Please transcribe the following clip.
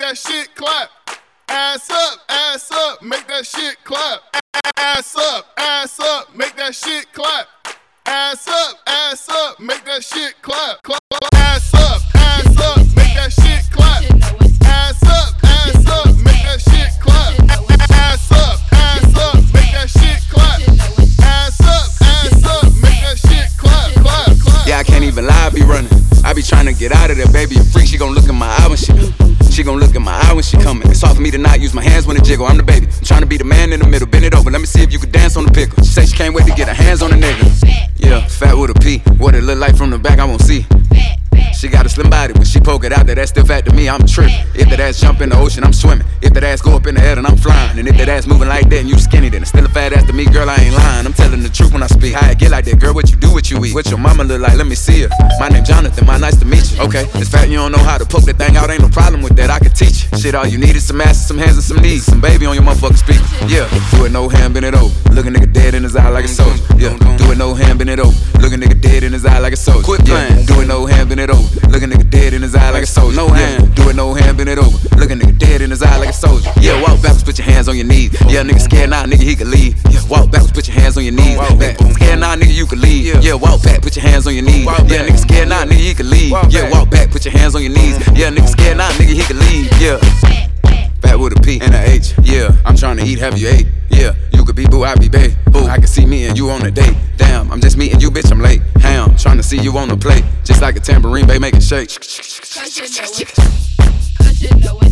that shit clap. Ass up, make that shit clap. Ass up, make that shit clap. Ass up, make that shit clap. Ass up, make that shit clap. Ass up, make that shit clap. Ass up, make that shit clap. Ass up, make that shit clap. Yeah, I can't even lie, I be running. I be trying to get out of there, baby. A freak, she gon' look in my eye when she gon' look in my eye when she coming. It's hard for me to not use my hands when it jiggle. I'm the baby, I'm trying to be the man in the middle. Bend it over, let me see if you can dance on the pickle. She say she can't wait to get her hands on the nigga. Yeah, fat with a P. What it look like from the back, I won't see. She got a slim body, when she poke it out there, that's still fat to me, I'm trippin'. If that ass jump in the ocean, I'm swimming. If that ass go up in the air, then I'm flying. And if that ass moving like that and you skinny, then it's still a fat ass to me, girl, I ain't lying. I'm telling the truth when I speak. How I get like that, girl, what you do, what you eat. What your mama look like, let me see her. My name Jonathan, my nice to meet you. Okay, it's fat, you don't know how to poke that thing out, ain't no problem with that, I can teach you. Shit, all you need is some ass, some hands, and some knees. Some baby on your motherfucking speaker. Yeah, do it no hand, bend it over. Look a nigga dead in his eye like a soldier. Yeah, do it no hand, bend it over. Look a nigga dead in his eye like a soldier. Quit playing, do it no hand, bend it over. Look a nigga dead in his eye like a soldier. No hand, do it no hand, bend it over. Look a nigga dead in his eye like a soldier. Yeah, walk backwards, put your hands on your knees. Yeah, nigga scared now, nigga he can leave. Yeah, walk backwards, put your hands on your knees. Scared now, nigga you can leave. Yeah, walk back, put your hands on your knees. Yeah, nigga scared now, nigga he can leave. Yeah, walk back, put your hands on your knees. Yeah, nigga scared now, nigga he can leave. Yeah. Fat with a P and a H, yeah. I'm trying to eat, have you ate? Yeah, you could be boo, I be bae. Boo, I can see me and you on a date. Damn, I'm just meeting you, bitch, I'm late. Ham, trying to see you on the plate. Just like a tambourine, bae, make it shake. 'Cause you know it.